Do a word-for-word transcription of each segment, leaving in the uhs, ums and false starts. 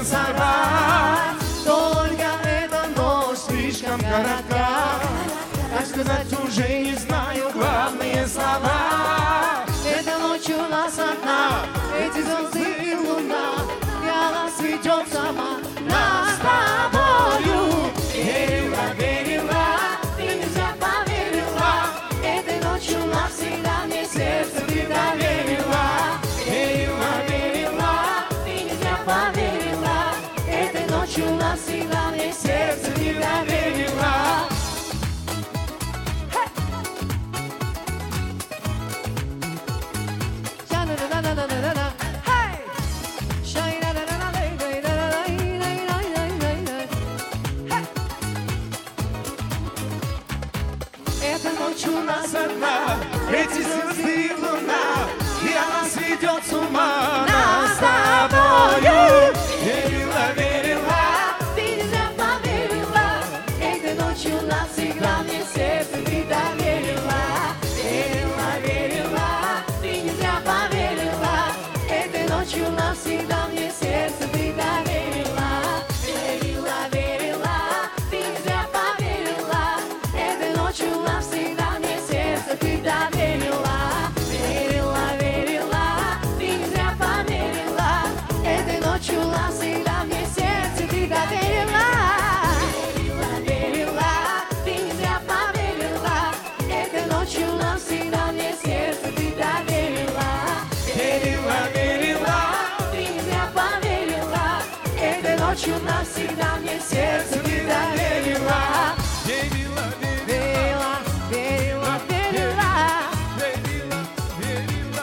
сорвать. Только эта ночь слишком коротка. Как сказать уже не знаю главные слова. Эта ночь у нас одна, эти звезды и луна. Я нас ведет сама, нас с тобою. Верила, верила, ты нельзя поверила. Этой ночью навсегда мне сердце ты доверила. Верила, верила, ты нельзя поверила. Этой ночью навсегда мне сердце ты доверила. Эта ночь у нас одна, эти звезды и луна, и она сведет с ума нас с тобою. Верила, верила, ты нельзя поверила. Этой ночью навсегда мне сердце ты доверила. Верила, верила, ты нельзя поверила. Этой ночью навсегда мне сердце ты доверила. Верила, верила, ты нельзя поверила. Этой ночью навсегда мне сердце ты доверила. Верила, верила, ты нельзя поверила. Этой ночью навсегда мне сердце ты доверила. Верила, верила, ты нельзя поверила. Этой ночью навсегда мне сердце ты доверила. Верила, верила, ты нельзя поверила. Этой ночью навсегда мне сердце ты доверила. Верила, верила, верила, верила, верила, верила,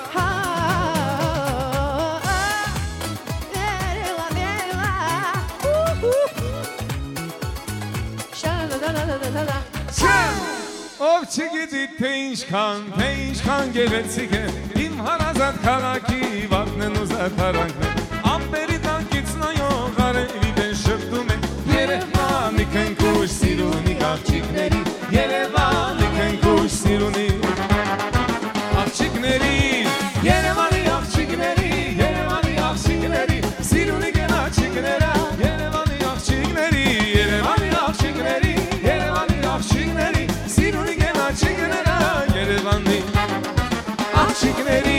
верила, верила. Ով չգիտի թե ինչքան, թե ինչքան գեղեցիկ է իմ հարազատ քաղաքի վաղն ու զարդարանքն ամպերի տանկից նայող արևի դեն շփվում է Երևանի քնքուշ սիրունի աղջիկների Երևանի քնքուշ սիրունի աղջիկների Երևանի աղջիկների Երևանի աղջիկների սիրունի գնաճիկները Երևանի աղջիկների Երևանի աղջիկների Երևանի աղջիկների սիրունի գնաճիկները Երևանի աղջիկների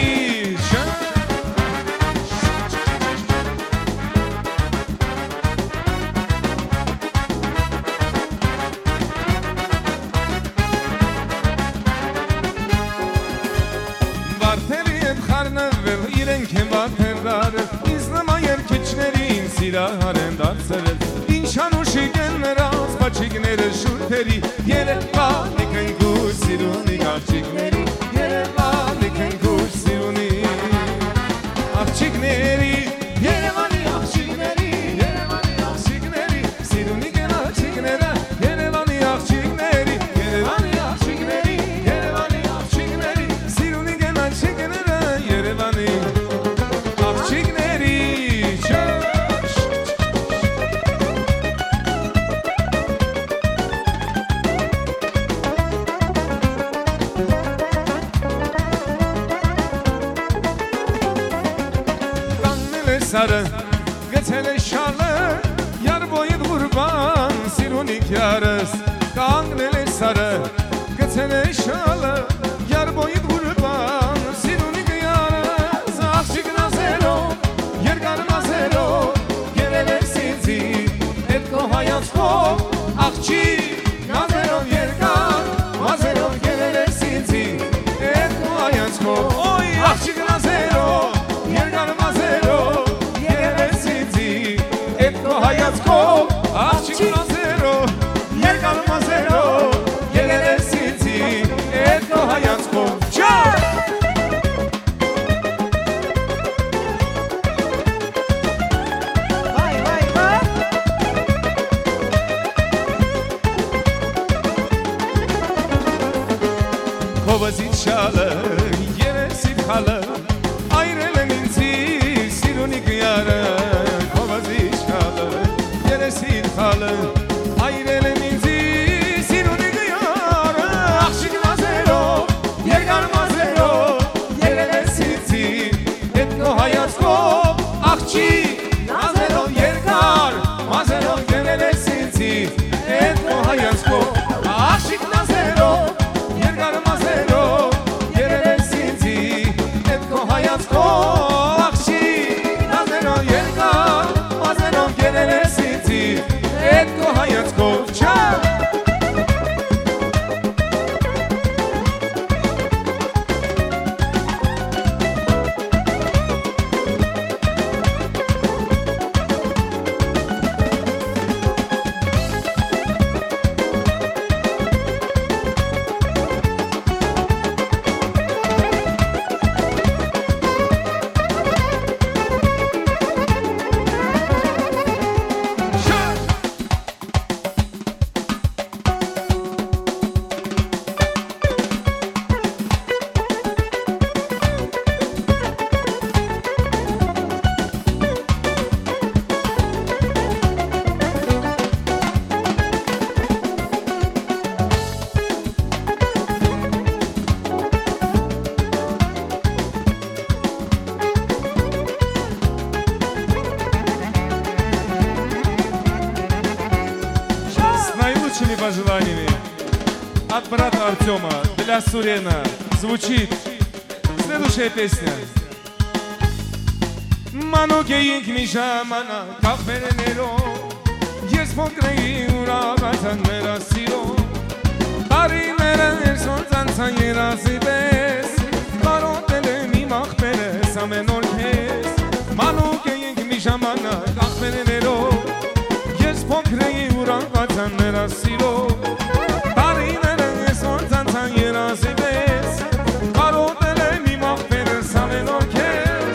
Վարդերի եմ խարնվել, իրենք եմ վարդերդարը Ինձ նման երկիչներին սիրահար են դարձրել Ինչ անուշիկ են նրանց բաչիկները շուրթերի Երևանի քնքուշ սիրունի աղջիկների Երևանի քնքուշ սիրունի աղջիկների Երևանի աղջիկների Երևանի աղջիկների սիրունի գնաճիկները Երևանի աղջիկների Երևանի աղջիկների Երևանի աղջիկների սիրունի գնաճիկները Երևանի աղջիկների Sarı, geçene şarlı, yar boyu kurban, sirunik yarız. Kangnele sarı, geçene şarlı, yar boyu kurban, sirunik yarız. Akşık nazero, yer karmazero, gelele sinzi, etko hayatko, akşık nazero, yer karmazero, gelele sinzi, etko hayatko, oy akşık nazero, yer karmazero. Hayatko, akşık nazero, yer kalmazero, gelele sinzi, etko hayatko, çar! Vay vay vay! Kovazit şalı, yere sithalı, ayrılı minzi, sirunik yarı, kovazit şalı, yere sithalı, ayrılı minzi, sirunik yarı, akşık nazero, yer karmazero, yerele sinzi, etko hayatko, akşık nazero, yer karmazero. Иваневе от брата Артема для Сурена звучит следующая песня. Мануке ինքնի ժամանակ կախվերներով Ես փոքրեի ուրախացան մերա սիրով Տարիները ներսոնց անցան երազի պես Կարոտել եմ իմ աղբերս ամեն օր քեզ Manուկե ինքնի ժամանակ կախվերներով Ես փոքրեի ուրախացան մերա սիրով Տարիները ներսոնց անցան երազի պես Կարոտել եմ իմ աղբերս ամեն օր քեզ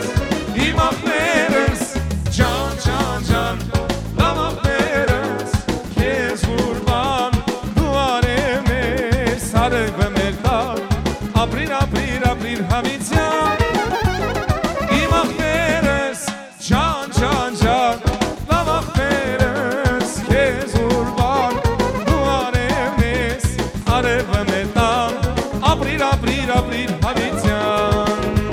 Ապրիր, ապրիր, ապրիր հավիցյան Իմ աղբերս, ջան, ջան, ջան Լավ աղբերս, քեզ ուրբան Դու արևն ես, արևը մետան Ապրիր, ապրիր, ապրիր հավիցյան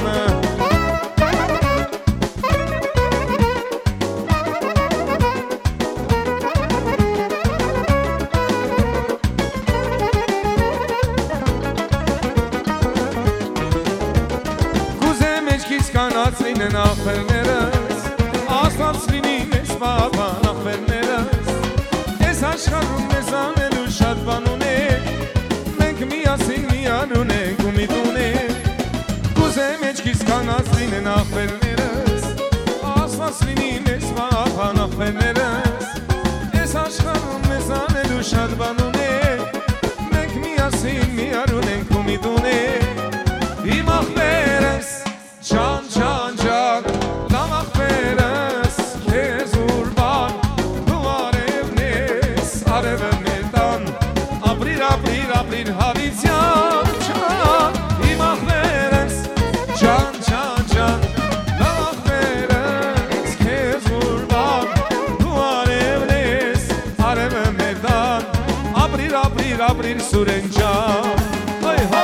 Կանած լինեն աղբերներս Աստված լինի մեզ բավան աղբերներս Ես աշխարհում մեզ անելու շատ բան ունենք Մենք միասին միան ունենք ու միտ ունենք Կուզեմ էջքիս կանած լինեն աղբերներս Աստված լինի մեզ բավան աղբերներս Ես աշխարհում մեզ անելու շատ բան ունենք Մենք միասին միան ունենք ու միտ ունենք Իմ աղբերս Can, can, can, laf աղբերս, քեզ ուրբան, դու արևնես, արևը մետան, ապրիր, ապրիր, ապրիր հավիցյան, can, իմ աղբերս, can, can, can, լավ աղբերս, քեզ ուրբան, դու արևնես, արևը մետան, ապրիր, ապրիր, ապրիր սուրեն ջան, հայ, հայ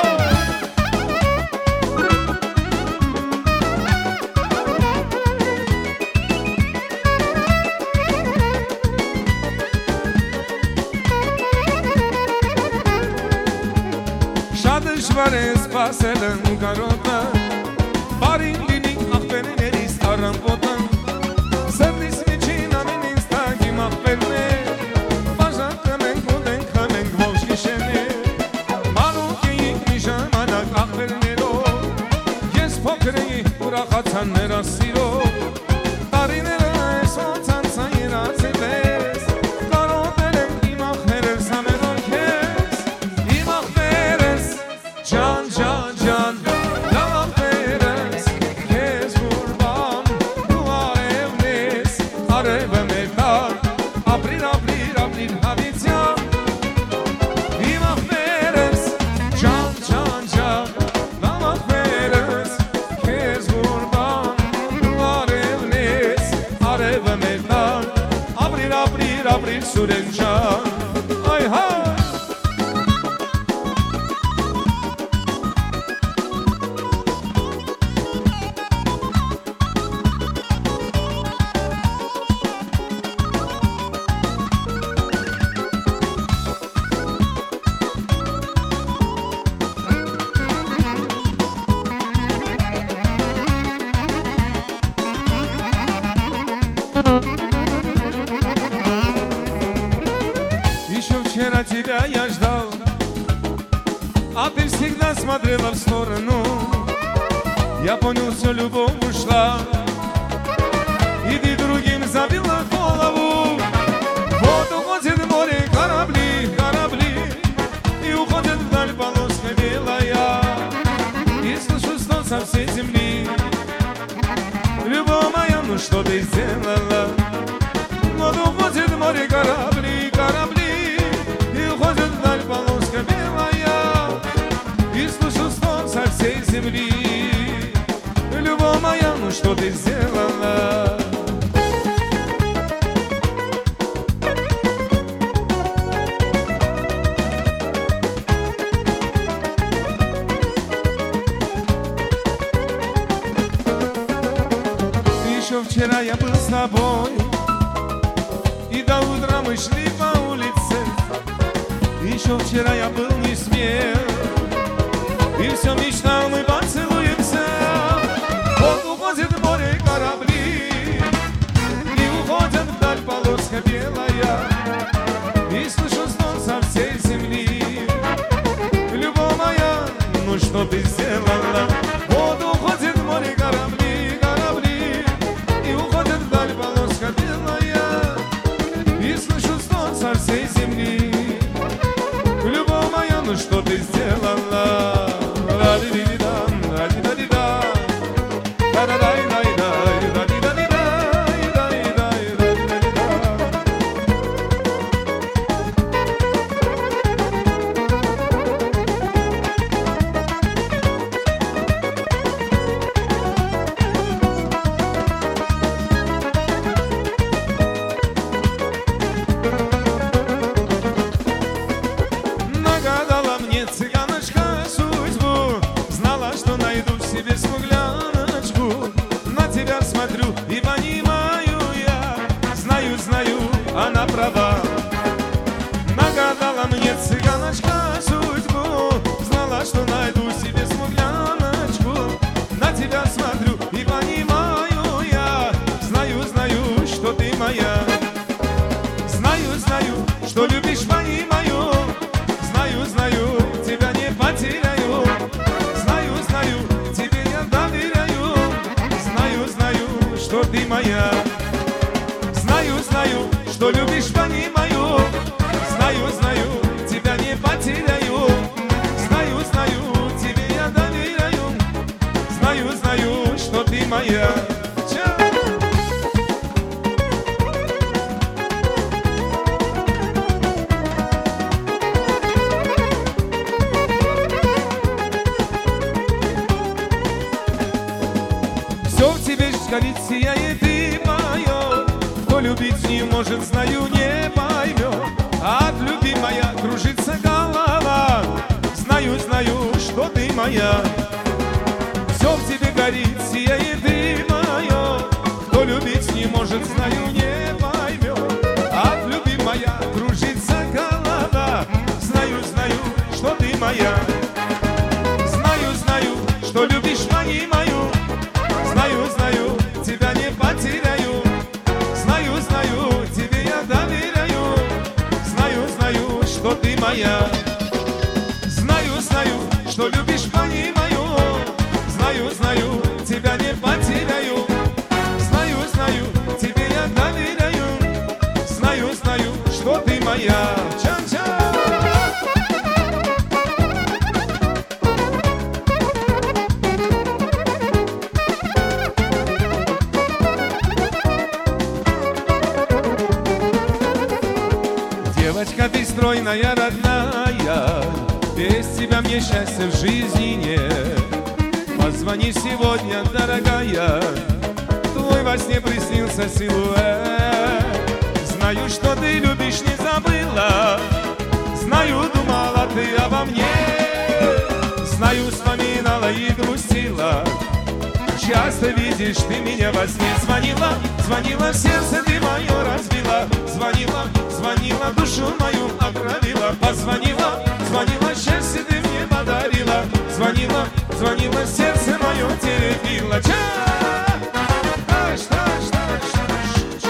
Դժվար է սպասել եմ կարոտը Բարին լինի աղբերներիս առամպոտը Սրտիս միջին ամեն ինձ տակ իմ աղբերներ Բաժակը մենք ուտենք խմենք ողջ գիշերներ Մանուկ էինք մի ժամանակ աղբերներով Ես փոքր էի ուրախացան նրա սիրով Տարիները ես ոնց անցան երազի պես Կարոտել եմ իմ աղբերս ամեն օր քեզ Իմ աղբերս Can, can, can, laf աղբերս, քեզ ուրբան, դու արևնես, արևը մետան, ապրիր, ապրիր, ապրիր հավիցյան Իմ աղբերս, can, can, can, լավ աղբերս, քեզ ուրբան, դու արևնես, արևը մետան, ապրիր, ապրիր, ապրիր սուրեն ջան, այ հայ Еще вчера тебя я ждал, а ты всегда смотрела в сторону. Я понял, все, любовь ушла, и ты другим забила голову. Вот уходит море, корабли, корабли, и уходит вдаль полоска белая. И слышу стон со всей земли. Любовь моя, ну что ты сделала? Вот уходит море, корабли, корабли, и уходит вдаль полоска белая. И слышу стон со всей земли. Любовь моя, ну что ты сделала? Еще вчера я был с тобой, и до утра мы шли по улице, и еще вчера я был не смел, и все мечтал, мы поцелуемся. Вот уходит в море корабли, и уходят вдаль полоска белая, и слышу стон со всей земли. Любовь моя, ну что ты сделала? Вот уходит в море корабли, корабли, и уходят вдаль полоска белая, и слышу стон со всей земли. Любовь моя, ну что ты сделала? Нагадала мне цыганочка судьбу, знала, что найду в себе смугляночку. На тебя смотрю и понимаю я, знаю, знаю, она права. Нагадала мне цыганочка судьбу, знала, что найду в себе смугляночку. На тебя смотрю и понимаю я, знаю, знаю, что ты моя. Знаю, знаю, что любишь, понимаю, знаю, знаю, тебя не потеряю. Знаю, знаю, тебе я доверяю. Знаю, знаю, что ты моя. Знаю, знаю, что любишь, понимаю. Знаю, знаю, тебя не потеряю. Знаю, знаю, тебе я доверяю. Знаю, знаю, что ты моя. Все в тебе горит, сияет и поет. Кто любить не может, знаю, не поймет. От любви моя кружится голова. Знаю, знаю, что ты моя. Все в тебе горит, сияет и поет. Кто любить не может, знаю, не поймет. От любви моя кружится голова. Знаю, знаю, что ты моя. Знаю, знаю, что любишь, понимаю. Знаю, знаю, тебя не потеряю. Знаю, знаю, тебе я доверяю. Знаю, знаю, что ты моя. Знаю, знаю, что любишь, понимаю. Знаю, знаю, тебя не потеряю. Знаю, знаю, тебе я доверяю. Знаю, знаю, что ты моя. Ча-ча! Девочка ты стройная, родная, без тебя мне счастья в жизни нет. Позвони сегодня, дорогая, твой во сне приснился силуэт. Знаю, что ты любишь, не забыла. Знаю, думала ты обо мне. Знаю, вспоминала и грустила. Часто видишь ты меня во сне. Звонила, звонила, сердце ты мое разбила. Звонила, звонила, душу мою отравила. Позвонила, звонила, счастье ты мне подарила. Звонила, звонила, сердце мое теребила. Ча! Таш, таш, таш, таш.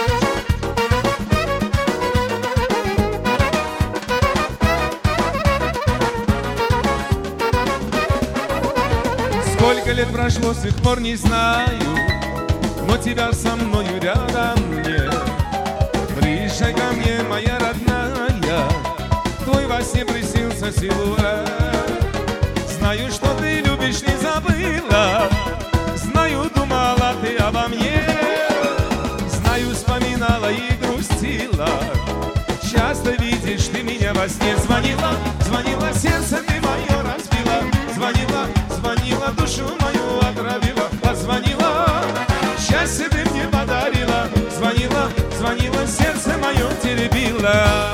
Сколько лет прошло, с тех пор не знаю, но тебя со мною рядом нет. Приезжай ко мне, моя родная, твой во сне приснился силуэт. Знаю, что ты любишь, не забыла. Знаю, думала ты обо мне. Знаю, вспоминала и грустила. Часто видишь ты меня во сне. Звонила, звонила, сердце ты мое разбила. Звонила, звонила, душу мою отравила. Позвонила, счастье ты мне подарила. Звонила, звонила, сердце мое теребила.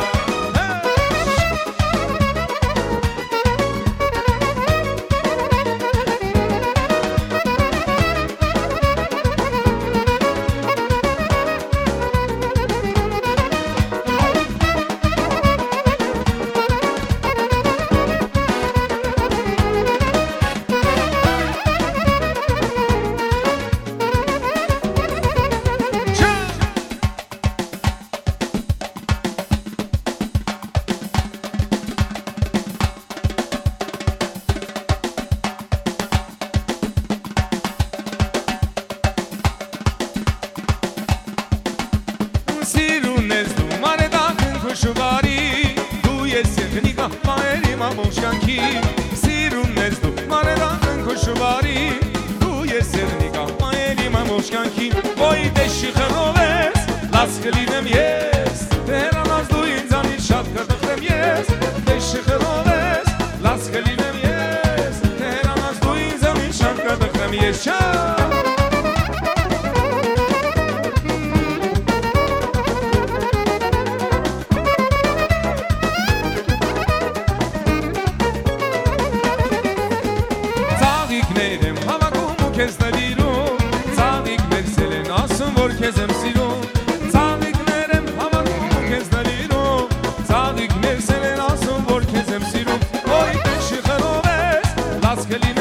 լաս կլինեմ ես Տեհրանած դու ինձանից շատ կդխրեմ ես Դեշ շխրով ես լաս կլինեմ ես Տեհրանած դու ինձանից շատ կդխրեմ ես Չա Քեզ նվիրում Ծաղիկներ սել են ասում, որ քեզ եմ սիրում Ծաղիկներ եմ հավաքում ու քեզ նվիրում Ծաղիկներ սել են ասում, որ քեզ եմ սիրում Ոյ տեշի խրով ես, լաս կլինեմ